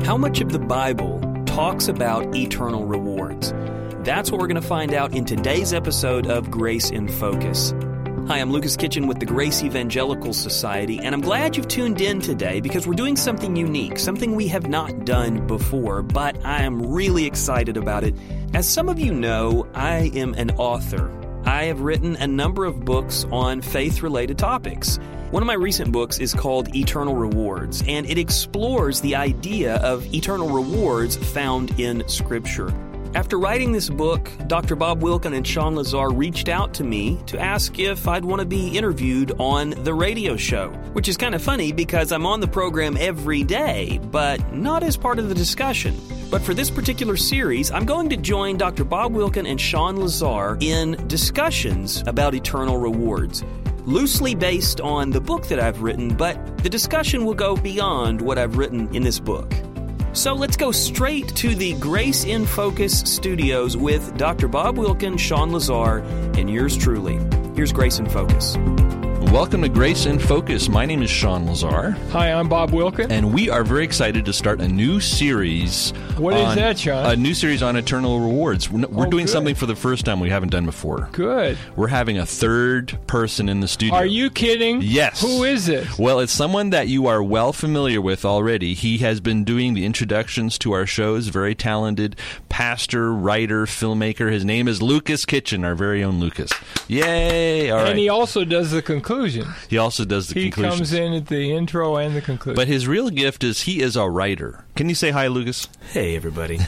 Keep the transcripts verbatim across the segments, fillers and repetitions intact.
How much of the Bible talks about eternal rewards? That's what we're going to find out in today's episode of Grace in Focus. Hi, I'm Lucas Kitchen with the Grace Evangelical Society, and I'm glad you've tuned in today because we're doing something unique, something we have not done before, but I am really excited about it. As some of you know, I am an author. I have written a number of books on faith-related topics. One of my recent books is called Eternal Rewards, and it explores the idea of eternal rewards found in Scripture. After writing this book, Doctor Bob Wilkin and Sean Lazar reached out to me to ask if I'd want to be interviewed on the radio show, which is kind of funny because I'm on the program every day, but not as part of the discussion. But for this particular series, I'm going to join Doctor Bob Wilkin and Sean Lazar in discussions about eternal rewards, loosely based on the book that I've written, but the discussion will go beyond what I've written in this book. So let's go straight to the Grace in Focus studios with Doctor Bob Wilkin, Sean Lazar, and yours truly. Here's Grace in Focus. Welcome to Grace in Focus. My name is Sean Lazar. Hi, I'm Bob Wilkin. And we are very excited to start a new series. What on, is that, Sean? A new series on eternal rewards. We're, we're oh, doing good. something for the first time we haven't done before. Good. We're having a third person in the studio. Are you kidding? Yes. Who is it? Well, it's someone that you are well familiar with already. He has been doing the introductions to our shows. Very talented pastor, writer, filmmaker. His name is Lucas Kitchen, our very own Lucas. Yay! All right. And he also does the conclusion. He also does the he conclusions. He comes in at the intro and the conclusion. But his real gift is he is a writer. Can you say hi, Lucas? Hey, everybody.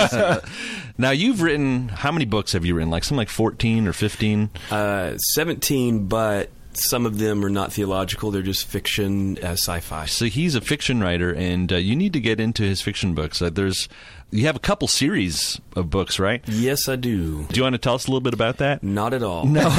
Now, you've written, how many books have you written? Like something like fourteen or fifteen? Uh, seventeen, but some of them are not theological. They're just fiction, uh, sci-fi. So he's a fiction writer, and uh, you need to get into his fiction books. Uh, there's, you have a couple series of books, right? Yes, I do. Do you want to tell us a little bit about that? Not at all. No.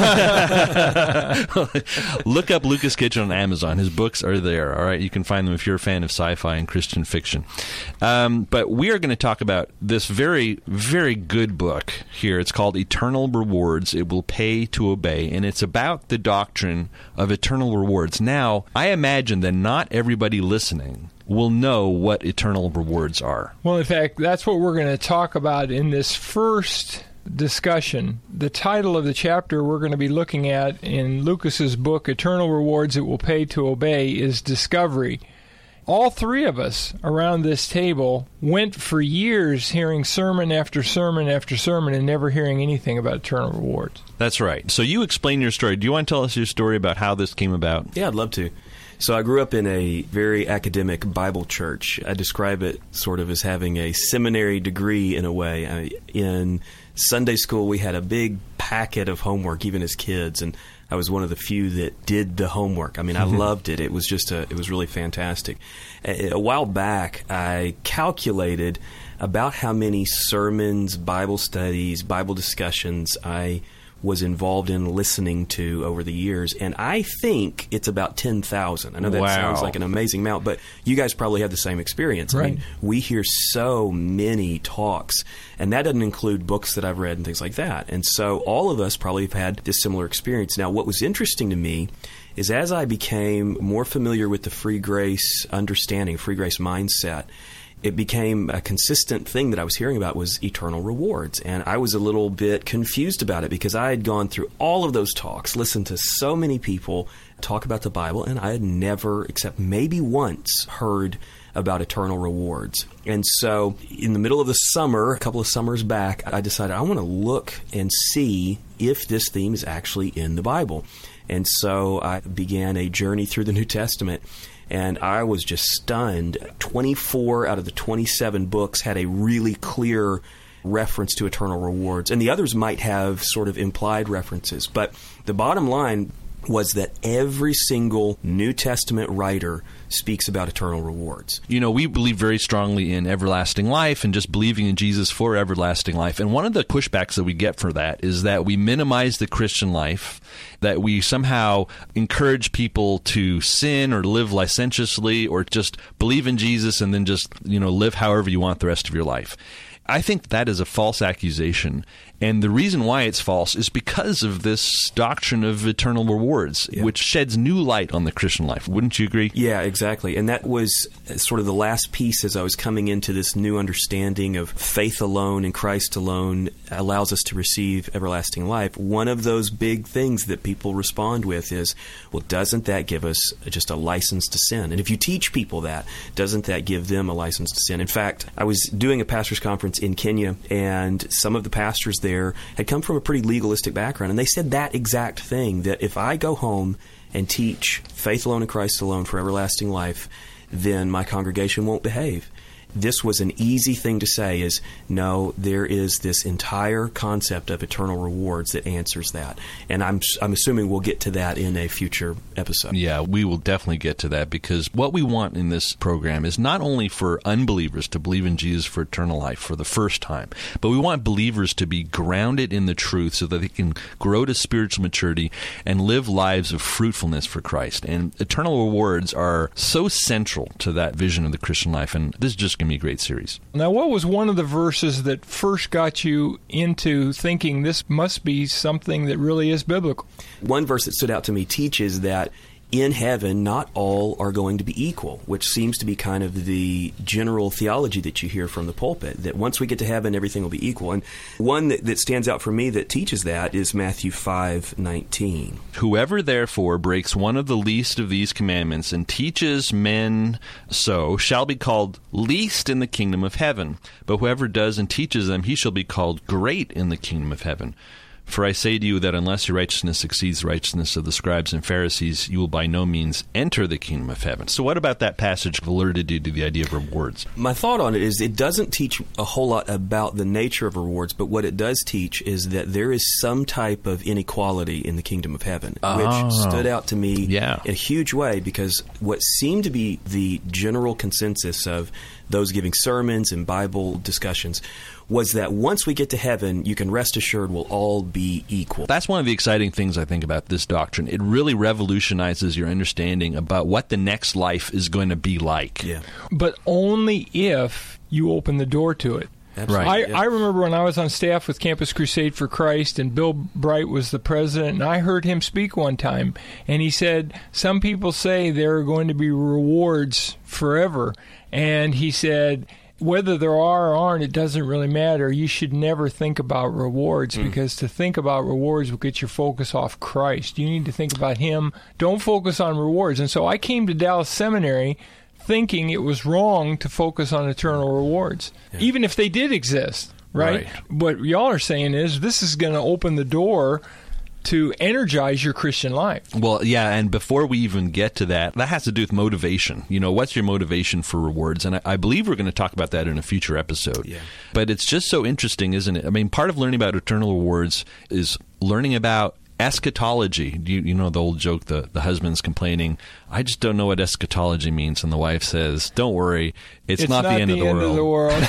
Look up Lucas Kitchen on Amazon. His books are there, all right? You can find them if you're a fan of sci-fi and Christian fiction. Um, but we are going to talk about this very, very good book here. It's called Eternal Rewards. It Will Pay to Obey, and it's about the doctrine of eternal rewards. Now, I imagine that not everybody listening will know what eternal rewards are. Well, in fact, that's what we're going to talk about in this first discussion. The title of the chapter we're going to be looking at in Lucas's book, Eternal Rewards It Will Pay to Obey, is Discovery. All three of us around this table went for years hearing sermon after sermon after sermon and never hearing anything about eternal rewards. That's right. So you explain your story. Do you want to tell us your story about how this came about? Yeah, I'd love to. So I grew up in a very academic Bible church. I describe it sort of as having a seminary degree in a way. I, in Sunday school, we had a big packet of homework, even as kids, and I was one of the few that did the homework. I mean, I loved it. It was just a, it was really fantastic. A, a while back, I calculated about how many sermons, Bible studies, Bible discussions I was involved in listening to over the years, and I think it's about ten thousand. I know that wow. sounds like an amazing amount, but you guys probably have the same experience. Right. I mean, we hear so many talks, and that doesn't include books that I've read and things like that. And so all of us probably have had this similar experience. Now, what was interesting to me is as I became more familiar with the free grace understanding, free grace mindset, it became a consistent thing that I was hearing about was eternal rewards. And I was a little bit confused about it because I had gone through all of those talks, listened to so many people talk about the Bible, and I had never, except maybe once, heard about eternal rewards. And so in the middle of the summer, a couple of summers back, I decided I want to look and see if this theme is actually in the Bible. And so I began a journey through the New Testament. And I was just stunned. twenty-four out of the twenty-seven books had a really clear reference to eternal rewards. And the others might have sort of implied references. But the bottom line was that every single New Testament writer speaks about eternal rewards. You know, we believe very strongly in everlasting life and just believing in Jesus for everlasting life. And one of the pushbacks that we get for that is that we minimize the Christian life, that we somehow encourage people to sin or live licentiously or just believe in Jesus and then just, you know, live however you want the rest of your life. I think that is a false accusation. And the reason why it's false is because of this doctrine of eternal rewards, yeah. which sheds new light on the Christian life. Wouldn't you agree? Yeah, exactly. And that was sort of the last piece as I was coming into this new understanding of faith alone and Christ alone allows us to receive everlasting life. One of those big things that people respond with is, well, doesn't that give us just a license to sin? And if you teach people that, doesn't that give them a license to sin? In fact, I was doing a pastor's conference in Kenya, and some of the pastors there had come from a pretty legalistic background, and they said that exact thing, that if I go home and teach faith alone in Christ alone for everlasting life, then my congregation won't behave. This was an easy thing to say is, no, there is this entire concept of eternal rewards that answers that. And I'm I'm assuming we'll get to that in a future episode. Yeah, we will definitely get to that, because what we want in this program is not only for unbelievers to believe in Jesus for eternal life for the first time, but we want believers to be grounded in the truth so that they can grow to spiritual maturity and live lives of fruitfulness for Christ. And eternal rewards are so central to that vision of the Christian life, and this is just going to be a great series. Now, what was one of the verses that first got you into thinking this must be something that really is biblical? One verse that stood out to me teaches that in heaven, not all are going to be equal, which seems to be kind of the general theology that you hear from the pulpit, that once we get to heaven, everything will be equal. And one that, that stands out for me that teaches that is Matthew five nineteen. Whoever therefore breaks one of the least of these commandments and teaches men so shall be called least in the kingdom of heaven. But whoever does and teaches them, he shall be called great in the kingdom of heaven. For I say to you that unless your righteousness exceeds the righteousness of the scribes and Pharisees, you will by no means enter the kingdom of heaven. So what about that passage alerted you to the idea of rewards? My thought on it is it doesn't teach a whole lot about the nature of rewards, but what it does teach is that there is some type of inequality in the kingdom of heaven, oh. which stood out to me yeah. in a huge way, because what seemed to be the general consensus of those giving sermons and Bible discussions was that once we get to heaven, you can rest assured we'll all be equal. That's one of the exciting things, I think, about this doctrine. It really revolutionizes your understanding about what the next life is going to be like. Yeah. But only if you open the door to it. Absolutely. I, yeah. I remember when I was on staff with Campus Crusade for Christ, and Bill Bright was the president, and I heard him speak one time, and he said, some people say there are going to be rewards forever. And he said, whether there are or aren't, it doesn't really matter. You should never think about rewards, mm. because to think about rewards will get your focus off Christ. You need to think about Him. Don't focus on rewards. And so I came to Dallas Seminary thinking it was wrong to focus on eternal rewards, yeah. even if they did exist, right? right? What y'all are saying is this is going to open the door to energize your Christian life. Well, yeah, and before we even get to that, that has to do with motivation. You know, what's your motivation for rewards? And I, I believe we're going to talk about that in a future episode. Yeah. But it's just so interesting, isn't it? I mean, part of learning about eternal rewards is learning about eschatology. You, you know the old joke, the, the husband's complaining, I just don't know what eschatology means. And the wife says, don't worry, it's, it's not, not the end, the of, the end of the world.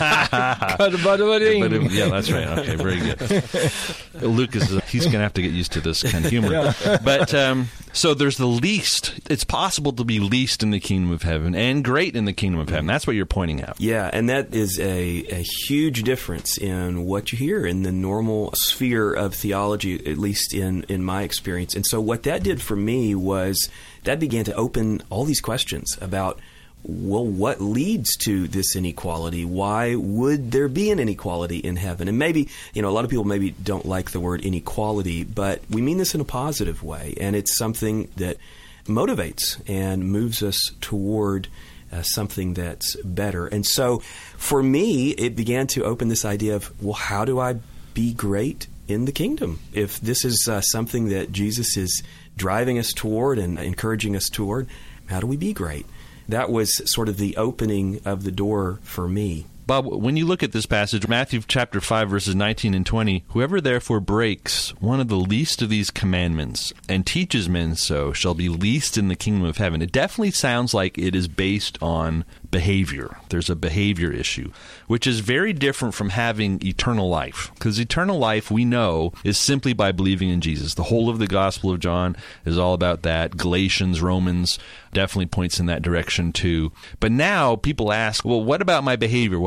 Yeah, that's right. Okay, very good. Lucas, he's going to have to get used to this kind of humor. Yeah. But um, so there's the least. It's possible to be least in the kingdom of heaven and great in the kingdom of heaven. That's what you're pointing out. Yeah, and that is a, a huge difference in what you hear in the normal sphere of theology, at least in, in my experience. And so what that did for me was that began to open all these questions about, well, what leads to this inequality? Why would there be an inequality in heaven? And maybe, you know, a lot of people maybe don't like the word inequality, but we mean this in a positive way. And it's something that motivates and moves us toward uh, something that's better. And so for me, it began to open this idea of, well, how do I be great in the kingdom? If this is uh, something that Jesus is driving us toward and encouraging us toward, how do we be great? That was sort of the opening of the door for me. Bob, when you look at this passage, Matthew chapter five, verses nineteen and twenty, whoever therefore breaks one of the least of these commandments and teaches men so shall be least in the kingdom of heaven. It definitely sounds like it is based on behavior. There's a behavior issue, which is very different from having eternal life. Because eternal life, we know, is simply by believing in Jesus. The whole of the Gospel of John is all about that. Galatians, Romans definitely points in that direction too. But now people ask, well, what about my behavior? What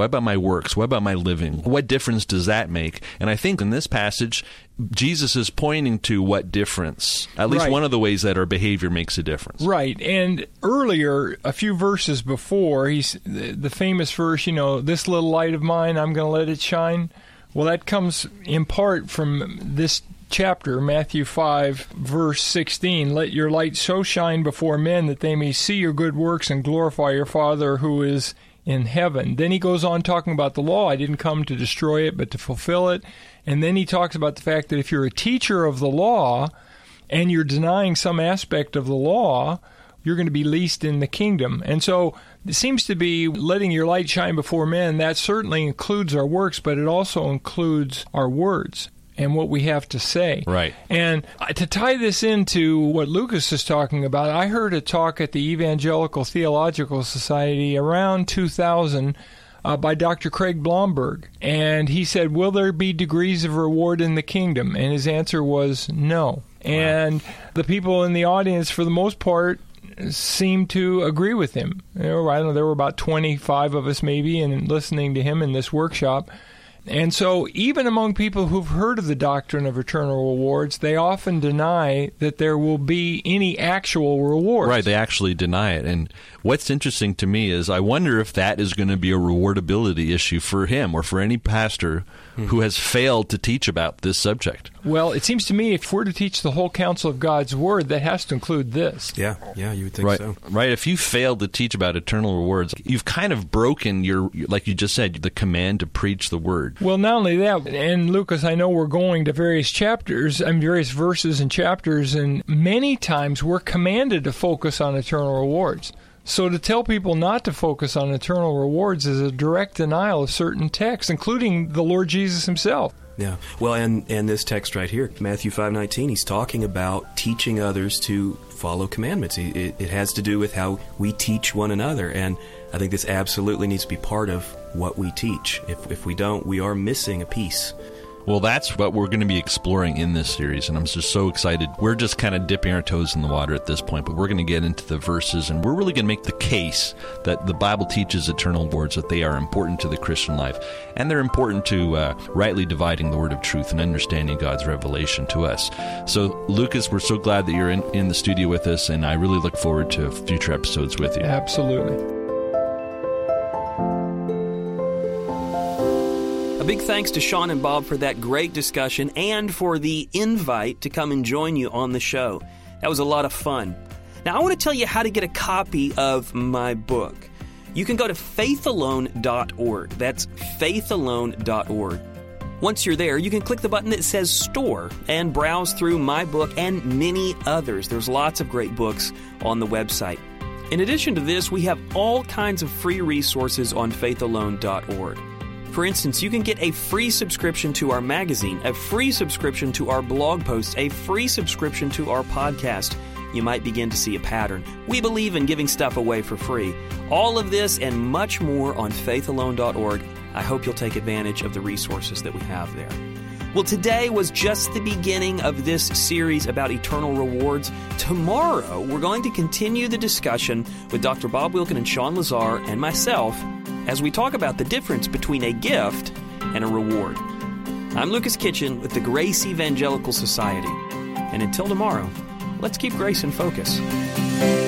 about my works? What about my living? What difference does that make? And I think in this passage, Jesus is pointing to what difference, at least right. one of the ways that our behavior makes a difference. Right. And earlier, a few verses before, he's the famous verse, you know, this little light of mine, I'm going to let it shine. Well, that comes in part from this chapter, Matthew five, verse sixteen. Let your light so shine before men that they may see your good works and glorify your Father who is in heaven. Then he goes on talking about the law. I didn't come to destroy it, but to fulfill it. And then he talks about the fact that if you're a teacher of the law and you're denying some aspect of the law, you're going to be least in the kingdom. And so it seems to be letting your light shine before men. That certainly includes our works, but it also includes our words and what we have to say. Right. And to tie this into what Lucas is talking about, I heard a talk at the Evangelical Theological Society around two thousand uh, by Doctor Craig Blomberg. And he said, will there be degrees of reward in the kingdom? And his answer was no. Wow. And the people in the audience, for the most part, seemed to agree with him. There were, I don't know, there were about twenty-five of us maybe and listening to him in this workshop. And so even among people who've heard of the doctrine of eternal rewards, they often deny that there will be any actual rewards. Right, they actually deny it. And what's interesting to me is I wonder if that is going to be a rewardability issue for him or for any pastor hmm. who has failed to teach about this subject. Well, it seems to me if we're to teach the whole counsel of God's Word, that has to include this. Yeah, yeah, you would think right, so. Right, if you failed to teach about eternal rewards, you've kind of broken your, like you just said, the command to preach the Word. Well, not only that, and Lucas, I know we're going to various chapters, and various verses and chapters, and many times we're commanded to focus on eternal rewards. So to tell people not to focus on eternal rewards is a direct denial of certain texts, including the Lord Jesus himself. Yeah. Well, and, and this text right here, Matthew five nineteen, he's talking about teaching others to follow commandments. It, it has to do with how we teach one another, and I think this absolutely needs to be part of what we teach. If if we don't, we are missing a piece. Well, that's what we're going to be exploring in this series, and I'm just so excited. We're just kind of dipping our toes in the water at this point, but we're going to get into the verses, and we're really going to make the case that the Bible teaches eternal rewards, that they are important to the Christian life, and they're important to uh, rightly dividing the word of truth and understanding God's revelation to us. So, Lucas, we're so glad that you're in, in the studio with us, and I really look forward to future episodes with you. Absolutely. Big thanks to Sean and Bob for that great discussion and for the invite to come and join you on the show. That was a lot of fun. Now, I want to tell you how to get a copy of my book. You can go to faith alone dot org. That's faith alone dot org. Once you're there, you can click the button that says Store and browse through my book and many others. There's lots of great books on the website. In addition to this, we have all kinds of free resources on faith alone dot org. For instance, you can get a free subscription to our magazine, a free subscription to our blog posts, a free subscription to our podcast. You might begin to see a pattern. We believe in giving stuff away for free. All of this and much more on faith alone dot org. I hope you'll take advantage of the resources that we have there. Well, today was just the beginning of this series about eternal rewards. Tomorrow, we're going to continue the discussion with Doctor Bob Wilkin and Sean Lazar and myself as we talk about the difference between a gift and a reward. I'm Lucas Kitchen with the Grace Evangelical Society. And until tomorrow, let's keep grace in focus.